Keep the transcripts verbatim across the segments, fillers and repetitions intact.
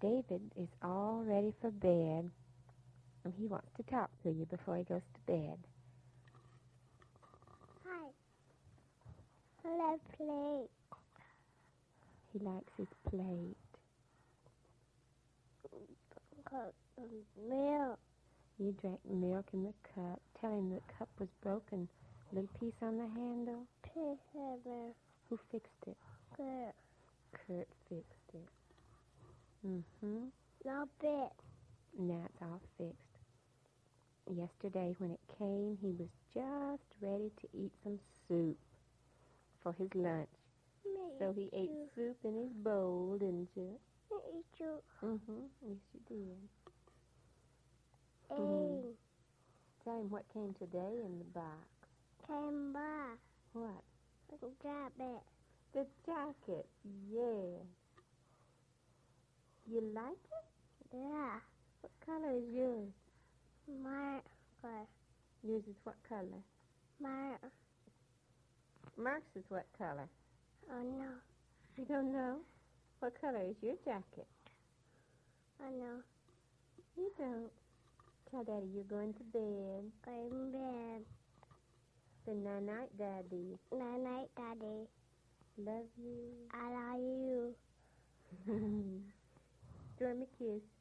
David is all ready for bed, and he wants to talk to you before he goes to bed. Hi. Let's play. He likes his plate. Milk. You drank milk in the cup. Tell him the cup was broken. Little piece on the handle. Pepper. Who fixed it? Good. Kurt fixed it. Mm-hmm. No bit. Now it's all fixed. Yesterday when it came, he was just ready to eat some soup for his lunch. Me So he ate too. soup in his bowl, didn't you? Me too. Mm-hmm. Yes, you did. Hey. Mm-hmm. Tell him what came today in the box. Came back. What? Grab it. The jacket. Yeah. You like it? Yeah. What color is yours? My good. Yours is what color? My. Mark's is what color? Oh no. You don't know? What color is your jacket? Oh no. You don't. Tell Daddy you're going to bed. Going to bed. Say night-night, Daddy. Night night, Daddy. Love you. I love you. Throw me a kiss.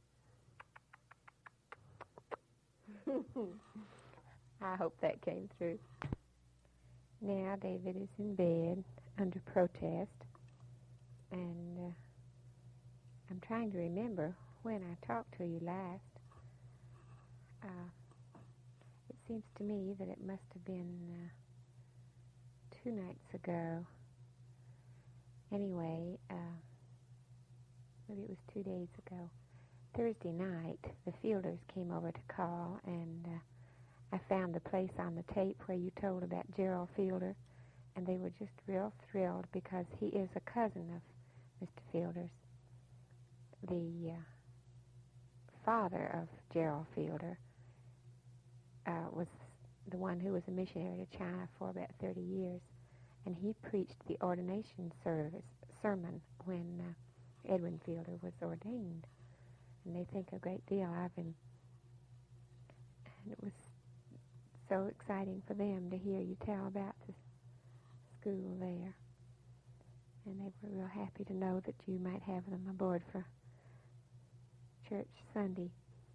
I hope that came through. Now David is in bed under protest, and uh, I'm trying to remember when I talked to you last. Uh, it seems to me that it must have been uh, two nights ago. Anyway, uh, maybe it was two days ago. Thursday night, the Fielders came over to call, and uh, I found the place on the tape where you told about Gerald Fielder, and they were just real thrilled because he is a cousin of Mister Fielder's. The uh, father of Gerald Fielder uh, was the one who was a missionary to China for about thirty years, and he preached the ordination service sermon when uh, Edwin Fielder was ordained. And they think a great deal of him. And it was so exciting for them to hear you tell about the school there. And they were real happy to know that you might have them aboard for church Sunday.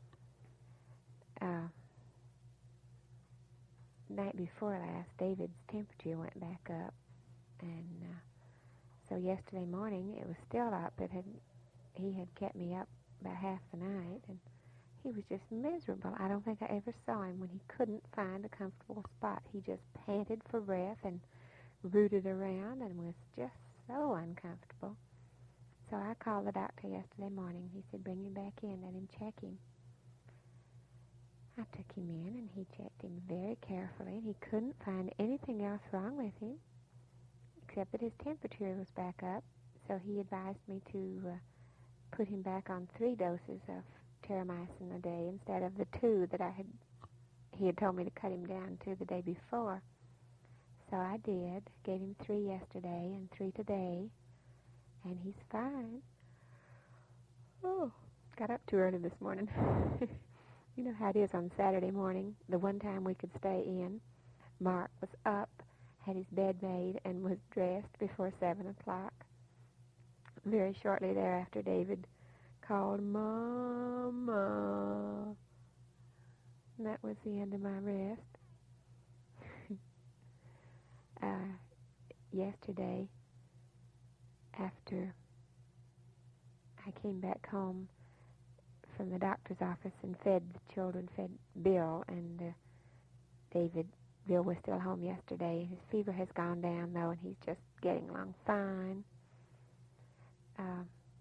Uh, night before last, David's temperature went back up. And uh, so yesterday morning, it was still up. It had, he had kept me up about half the night, and he was just miserable. I don't think I ever saw him when he couldn't find a comfortable spot. He just panted for breath and rooted around and was just so uncomfortable. So I called the doctor yesterday morning. He said, bring him back in, let him check him. I took him in, and he checked him very carefully, and he couldn't find anything else wrong with him, except that his temperature was back up. So he advised me to uh, put him back on three doses of terramycin a day instead of the two that I had, he had told me to cut him down to the day before. So I did, gave him three yesterday and three today, and he's fine. Oh, got up too early this morning. You know how it is on Saturday morning, the one time we could stay in. Mark was up, had his bed made, and was dressed before seven o'clock. Very shortly thereafter, David called, Mama. And that was the end of my rest. uh, yesterday, after I came back home from the doctor's office and fed the children, fed Bill, and uh, David, Bill was still home yesterday. His fever has gone down, though, and he's just getting along fine. Uh,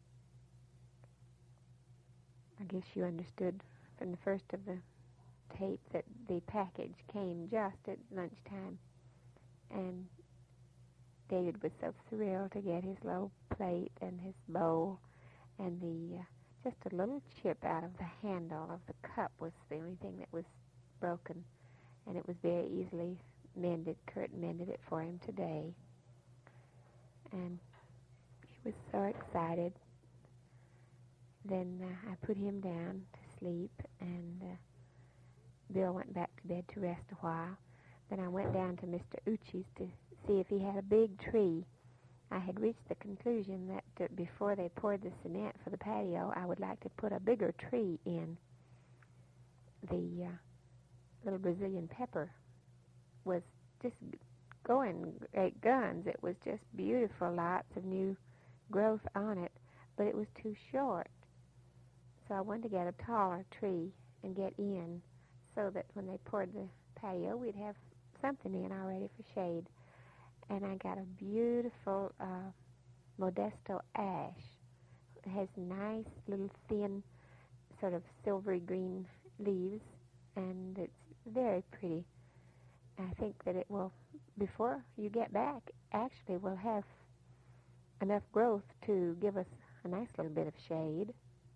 I guess you understood from the first of the tape that the package came just at lunchtime, and David was so thrilled to get his little plate and his bowl, and the uh, just a little chip out of the handle of the cup was the only thing that was broken, and it was very easily mended. Kurt mended it for him today, and he was so excited. then uh, I put him down to sleep, and uh, Bill went back to bed to rest a while. Then I went down to Mister Uchi's to see if he had a big tree. I had reached the conclusion that uh, before they poured the cement for the patio, I would like to put a bigger tree in. The uh, little Brazilian pepper was just going great guns. It was just beautiful, lots of new growth on it, but it was too short. So I wanted to get a taller tree and get in so that when they poured the patio, we'd have something in already for shade. And I got a beautiful uh, Modesto ash. It has nice little thin sort of silvery green leaves, and it's very pretty. I think that it will, before you get back, actually will have enough growth to give us a nice little bit of shade.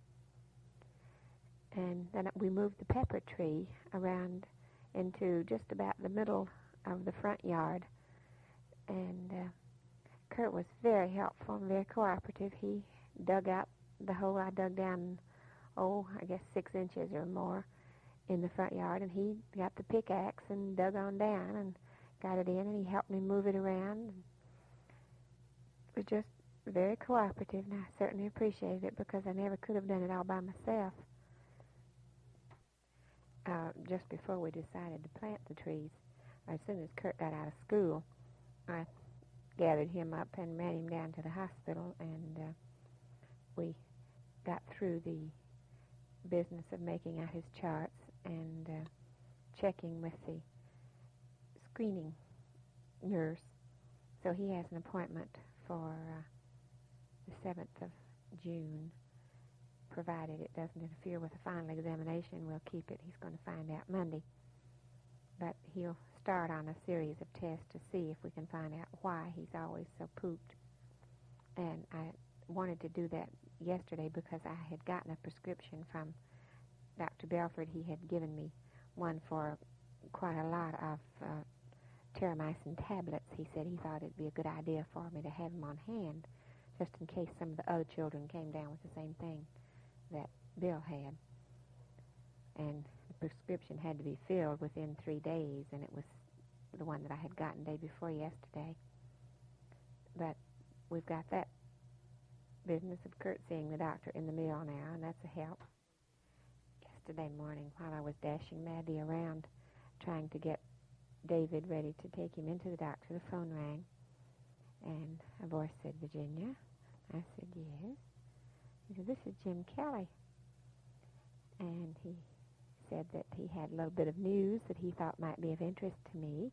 And then we moved the pepper tree around into just about the middle of the front yard. And uh, Kurt was very helpful and very cooperative. He dug out the hole I dug down, oh, I guess six inches or more in the front yard, and he got the pickaxe and dug on down and got it in, and he helped me move it around. It was just very cooperative, and I certainly appreciated it because I never could have done it all by myself. Uh, just before we decided to plant the trees, as soon as Kurt got out of school, I gathered him up and ran him down to the hospital, and uh, we got through the business of making out his charts and uh, checking with the screening nurse. So he has an appointment for uh, the seventh of June. Provided it doesn't interfere with the final examination, we'll keep it. He's going to find out Monday. But he'll start on a series of tests to see if we can find out why he's always so pooped. And I wanted to do that yesterday because I had gotten a prescription from Doctor Belford. He had given me one for quite a lot of uh, terramycin tablets. He said he thought it'd be a good idea for me to have them on hand just in case some of the other children came down with the same thing that Bill had. And the prescription had to be filled within three days, and it was the one that I had gotten day before yesterday. But we've got that business of Kurt seeing the doctor in the mail now, and that's a help. Yesterday morning, while I was dashing madly around trying to get David ready to take him into the doctor, the phone rang, and a voice said, "Virginia?" I said, "Yes." He said, "This is Jim Kelly." And he said that he had a little bit of news that he thought might be of interest to me.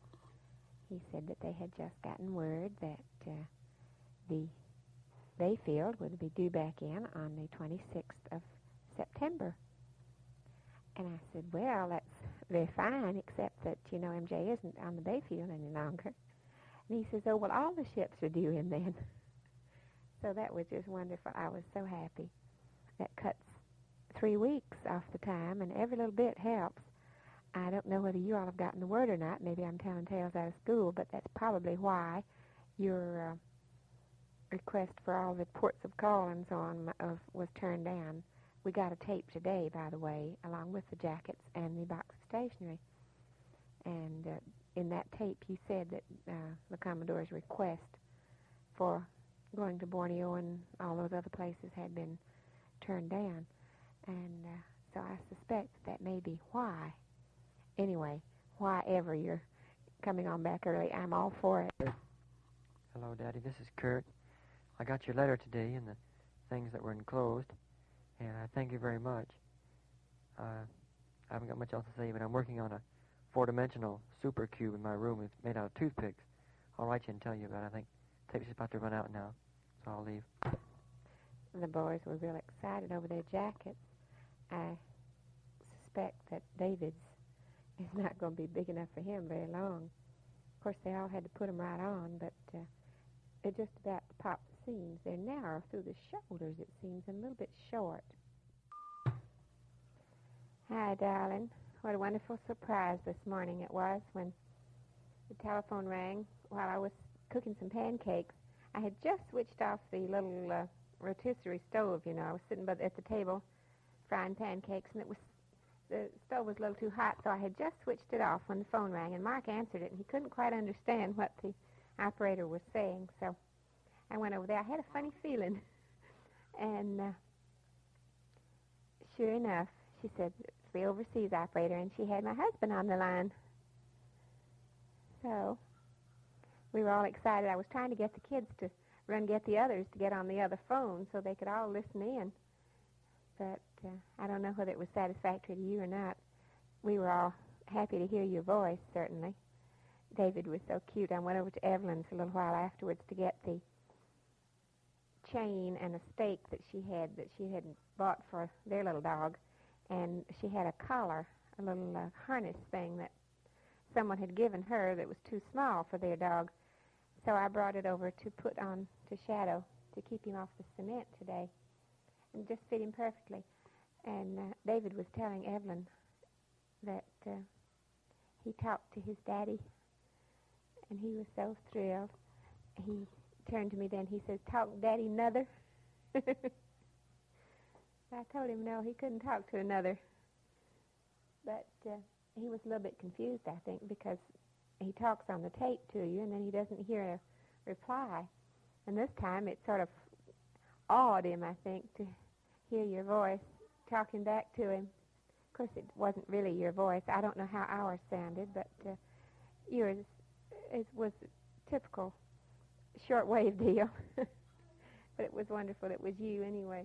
He said that they had just gotten word that uh, the Bayfield would be due back in on the twenty-sixth of September. And I said, "Well, that's very fine, except that, you know, M J isn't on the Bayfield any longer." And he says, "Oh, well, all the ships are due in then." So that was just wonderful. I was so happy. That cuts three weeks off the time, and every little bit helps. I don't know whether you all have gotten the word or not. Maybe I'm telling tales out of school, but that's probably why your uh, request for all the ports of call and so on uh, was turned down. We got a tape today, by the way, along with the jackets and the box of stationery. And uh, in that tape, he said that uh, the Commodore's request for going to Borneo and all those other places had been turned down. And uh, so I suspect that may be why. Anyway, why ever you're coming on back early, I'm all for it. Hello, Daddy. This is Kurt. I got your letter today and the things that were enclosed, and I thank you very much. Uh, I haven't got much else to say, but I'm working on a four-dimensional super cube in my room. It's made out of toothpicks. I'll write you and tell you about it. I think tape's about to run out now, so I'll leave. The boys were real excited over their jackets. I suspect that David's is not going to be big enough for him very long. Of course, they all had to put them right on, but uh, they're just about to pop the seams. They're narrow through the shoulders, it seems, and a little bit short. Hi, darling. What a wonderful surprise this morning it was when the telephone rang while I was cooking some pancakes. I had just switched off the little uh, rotisserie stove, you know. I was sitting by the, at the table frying pancakes, and it was the stove was a little too hot, so I had just switched it off when the phone rang, and Mark answered it, and he couldn't quite understand what the operator was saying, so I went over there. I had a funny feeling, and uh, sure enough, she said, it's the overseas operator, and she had my husband on the line. So we were all excited. I was trying to get the kids to run get the others to get on the other phone so they could all listen in. But uh, I don't know whether it was satisfactory to you or not. We were all happy to hear your voice, certainly. David was so cute. I went over to Evelyn's a little while afterwards to get the chain and a stake that she had that she had bought for their little dog. And she had a collar, a little uh, harness thing that someone had given her that was too small for their dog. So I brought it over to put on to Shadow to keep him off the cement today. And just fit him perfectly. And uh, David was telling Evelyn that uh, he talked to his daddy, and he was so thrilled. He turned to me then, he says, "Talk daddy nother?" I told him no, he couldn't talk to another. But uh, he was a little bit confused, I think, because he talks on the tape to you, and then he doesn't hear a reply. And this time it sort of awed him, I think, to hear your voice talking back to him. Of course, it wasn't really your voice. I don't know how ours sounded, but uh, yours it was a typical shortwave deal. But it was wonderful. It was you anyway.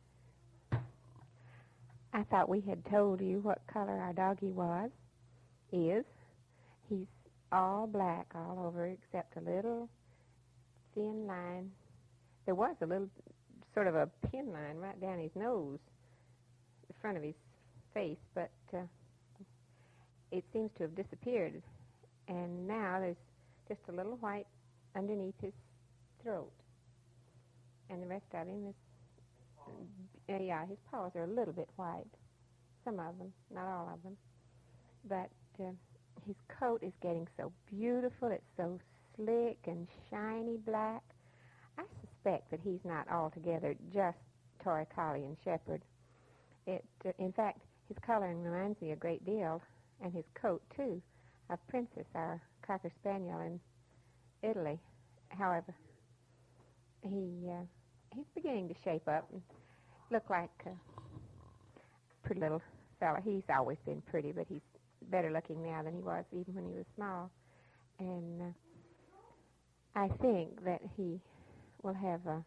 I thought we had told you what color our doggie was, is. He's all black all over except a little thin line. There was a little sort of a pin line right down his nose, the front of his face, but uh, it seems to have disappeared. And now there's just a little white underneath his throat. And the rest of him is, uh, yeah, his paws are a little bit white. Some of them, not all of them. But uh, his coat is getting so beautiful. It's so slick and shiny black. I suspect that he's not altogether just Toy Collie and Shepherd. It, uh, in fact, his coloring reminds me a great deal, and his coat, too, of Princess, our Cocker Spaniel in Italy. However, he uh, he's beginning to shape up and look like a pretty little fella. He's always been pretty, but he's better looking now than he was even when he was small. And uh, I think that he will have a,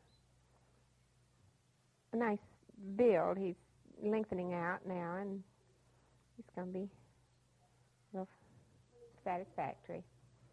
a nice build. He's lengthening out now, and he's going to be real satisfactory.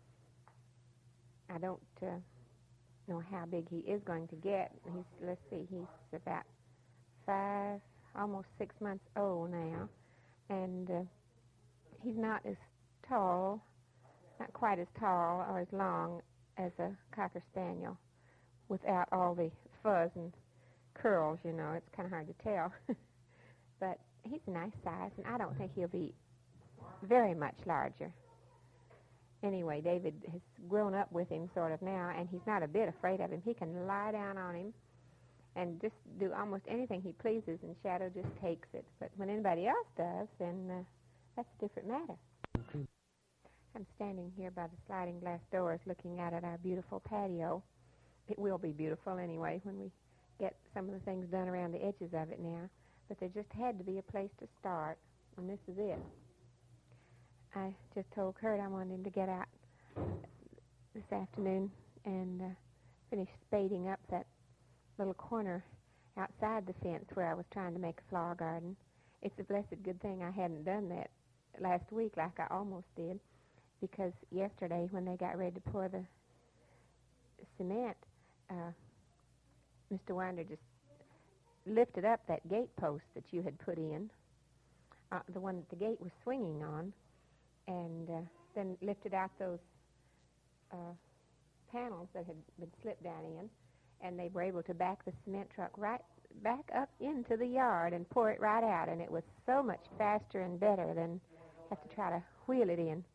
I don't uh, know how big he is going to get. He's, let's see, he's about five, almost six months old now, and uh, he's not as tall, not quite as tall or as long as a Cocker Spaniel without all the fuzz and curls, you know. It's kind of hard to tell. But he's a nice size, and I don't think he'll be very much larger. Anyway, David has grown up with him sort of now, and he's not a bit afraid of him. He can lie down on him and just do almost anything he pleases, and Shadow just takes it. But when anybody else does, then uh, that's a different matter. I'm standing here by the sliding glass doors looking out at our beautiful patio. It will be beautiful anyway when we get some of the things done around the edges of it now. But there just had to be a place to start, and this is it. I just told Kurt I wanted him to get out this afternoon and uh, finish spading up that little corner outside the fence where I was trying to make a flower garden. It's a blessed good thing I hadn't done that last week like I almost did, because yesterday when they got ready to pour the cement, uh, Mister Winder just lifted up that gate post that you had put in, uh, the one that the gate was swinging on, and uh, then lifted out those uh, panels that had been slipped down in, and they were able to back the cement truck right back up into the yard and pour it right out, and it was so much faster and better than have to try to wheel it in.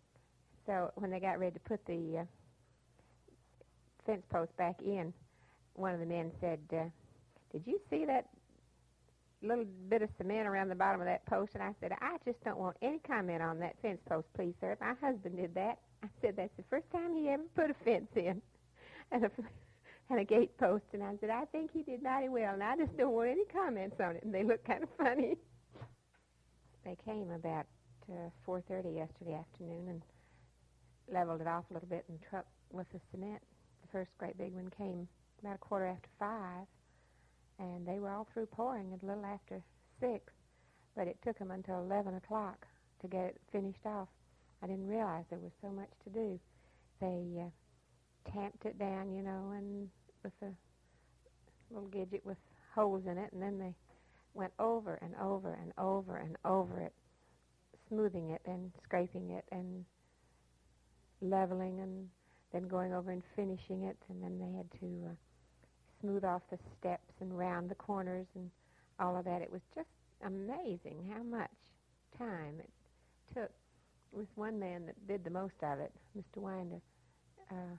So when they got ready to put the uh, fence post back in, one of the men said, uh, did you see that little bit of cement around the bottom of that post? And I said, I just don't want any comment on that fence post, please, sir. My husband did that. I said, that's the first time he ever put a fence in and a, and a gate post. And I said, I think he did mighty well, and I just don't want any comments on it. And they looked kind of funny. They came about uh, four thirty yesterday afternoon and leveled it off a little bit and trucked with the cement. The first great big one came about a quarter after five, and they were all through pouring at a little after six, but it took them until eleven o'clock to get it finished off. I didn't realize there was so much to do. They uh, tamped it down, you know, and with a little gidget with holes in it, and then they went over and over and over and over it, smoothing it and scraping it and leveling, and then going over and finishing it, and then they had to uh, smooth off the steps and round the corners and all of that. It was just amazing how much time it took. It was one man that did the most of it, Mister Winder, uh,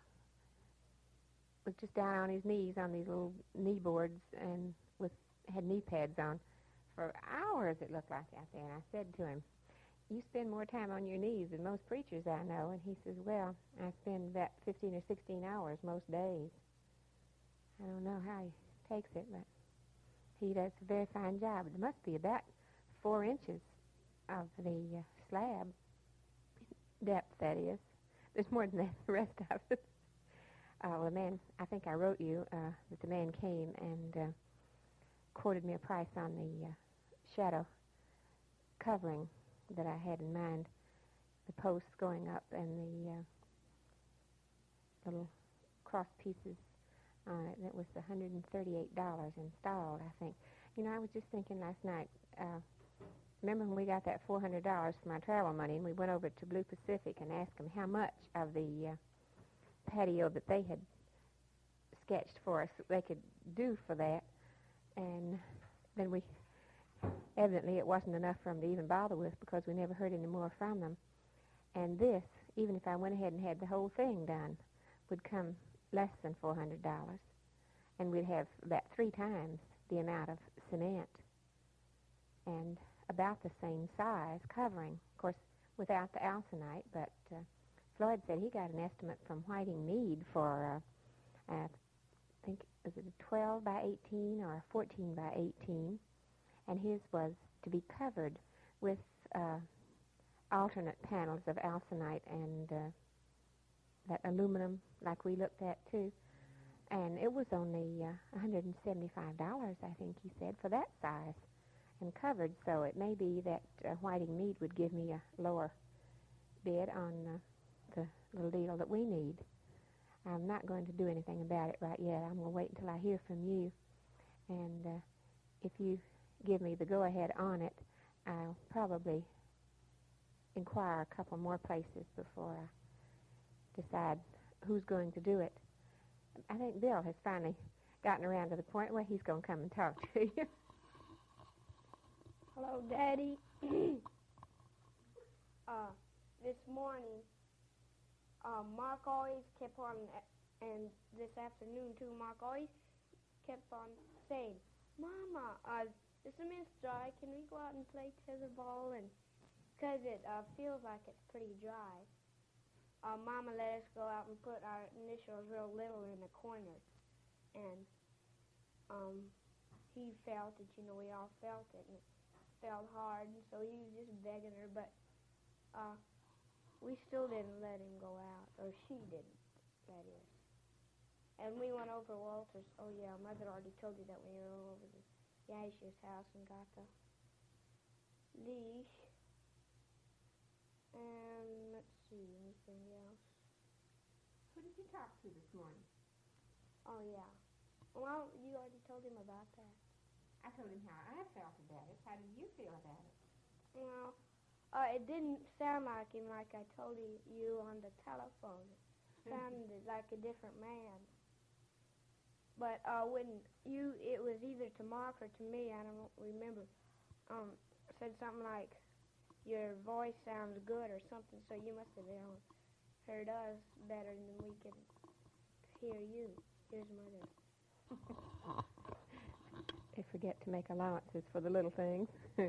was just down on his knees on these little knee boards and with had knee pads on for hours, it looked like, out there. And I said to him, you spend more time on your knees than most preachers I know. And he says, well, I spend about fifteen or sixteen hours most days. I don't know how he takes it, but he does a very fine job. It must be about four inches of the uh, slab depth, that is. There's more than that, the rest of it. Uh, well, the man, I think I wrote you uh, that the man came and uh, quoted me a price on the uh, shadow covering that I had in mind, the posts going up and the uh, little cross pieces on it, and it was one hundred thirty-eight dollars installed, I think. You know, I was just thinking last night, uh, remember when we got that four hundred dollars for my travel money, and we went over to Blue Pacific and asked them how much of the uh, patio that they had sketched for us they could do for that, and then we, evidently it wasn't enough for them to even bother with because we never heard any more from them. And this, even if I went ahead and had the whole thing done, would come less than four hundred dollars, and we'd have about three times the amount of cement and about the same size covering, of course, without the alcinite. But uh, Floyd said he got an estimate from Whiting Mead for, uh, uh, I think, was it a twelve by eighteen or a fourteen by eighteen, and his was to be covered with uh, alternate panels of alcinite and uh, that aluminum like we looked at too, and it was only uh, one hundred seventy-five dollars, I think he said, for that size and covered. So it may be that uh, Whiting Mead would give me a lower bid on uh, the little deal that we need. I'm not going to do anything about it right yet. I'm going to wait until I hear from you, and uh, if you give me the go-ahead on it, I'll probably inquire a couple more places before I decide who's going to do it. I think Bill has finally gotten around to the point where he's going to come and talk to you. Hello, Daddy. uh, this morning, uh, Mark always kept on, and this afternoon too, Mark always kept on saying, Mama, uh, the cement's dry. Can we go out and play tetherball? And because it uh, feels like it's pretty dry. Uh, Mama let us go out and put our initials real little in the corner. And um, he felt it, you know, we all felt it, and it felt hard, and so he was just begging her, but uh, we still didn't let him go out, or she didn't, that is. And we went over Walter's, oh yeah, Mother already told you that we went over to Yasha's house and got the leash. And let's see, anything else? Who did you talk to this morning? Oh, yeah. Well, you already told him about that. I told him how I felt about it. How did you feel about it? Well, uh, it didn't sound like him like I told you, you on the telephone. It sounded like a different man. But uh, when you, it was either to Mark or to me, I don't remember, um, said something like, your voice sounds good or something, so you must have been, heard us better than we could hear you. Here's Mother. They forget to make allowances for the little things.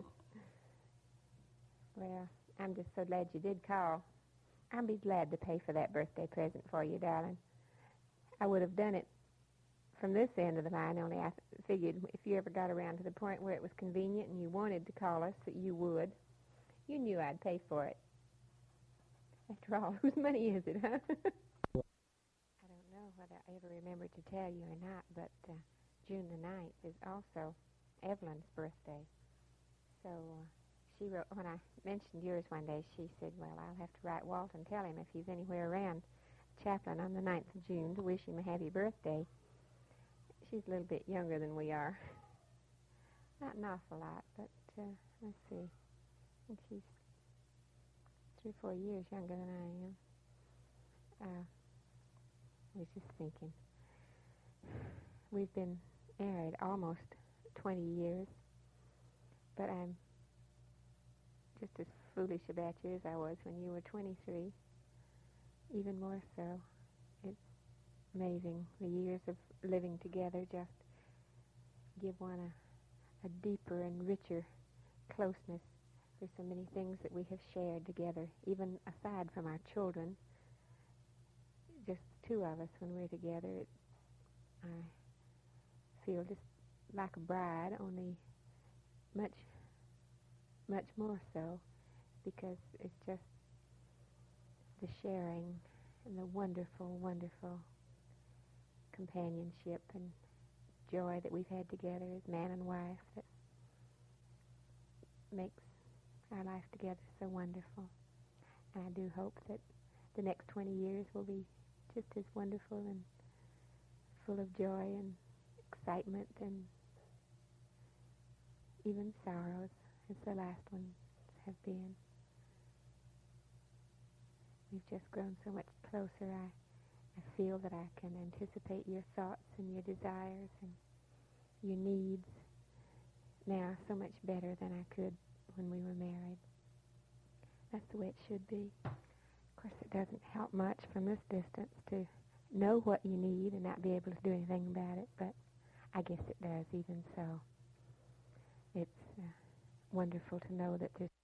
Well, I'm just so glad you did call. I'll be glad to pay for that birthday present for you, darling. I would have done it from this end of the line, only I figured if you ever got around to the point where it was convenient and you wanted to call us, that you would. You knew I'd pay for it. After all, whose money is it, huh? I don't know whether I ever remembered to tell you or not, but uh, June the ninth is also Evelyn's birthday. So uh, she wrote, when I mentioned yours one day, she said, well, I'll have to write Walt and tell him if he's anywhere around Chaplin on the ninth of June to wish him a happy birthday. She's a little bit younger than we are. Not an awful lot, but uh, let's see. I think she's three or four years younger than I am. Uh, I was just thinking. We've been married almost twenty years, but I'm just as foolish about you as I was when you were twenty-three, even more so. It's amazing. The years of living together just give one a, a deeper and richer closeness. There's so many things that we have shared together, even aside from our children. Just the two of us when we're together, it, I feel just like a bride, only much, much more so, because it's just the sharing and the wonderful, wonderful companionship and joy that we've had together as man and wife that makes our life together so wonderful. And I do hope that the next twenty years will be just as wonderful and full of joy and excitement and even sorrows as the last ones have been. We've just grown so much closer. I, I feel that I can anticipate your thoughts and your desires and your needs now so much better than I could when we were married. That's the way it should be. Of course, it doesn't help much from this distance to know what you need and not be able to do anything about it, but I guess it does even so. It's uh, wonderful to know that there's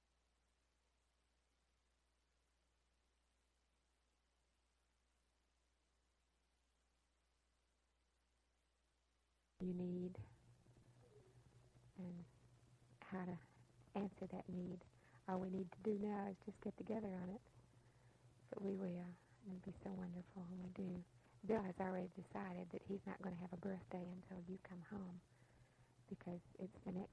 you need and how to answer that need. All we need to do now is just get together on it. But we will. It'll be so wonderful when we do. Bill has already decided that he's not going to have a birthday until you come home, because it's the next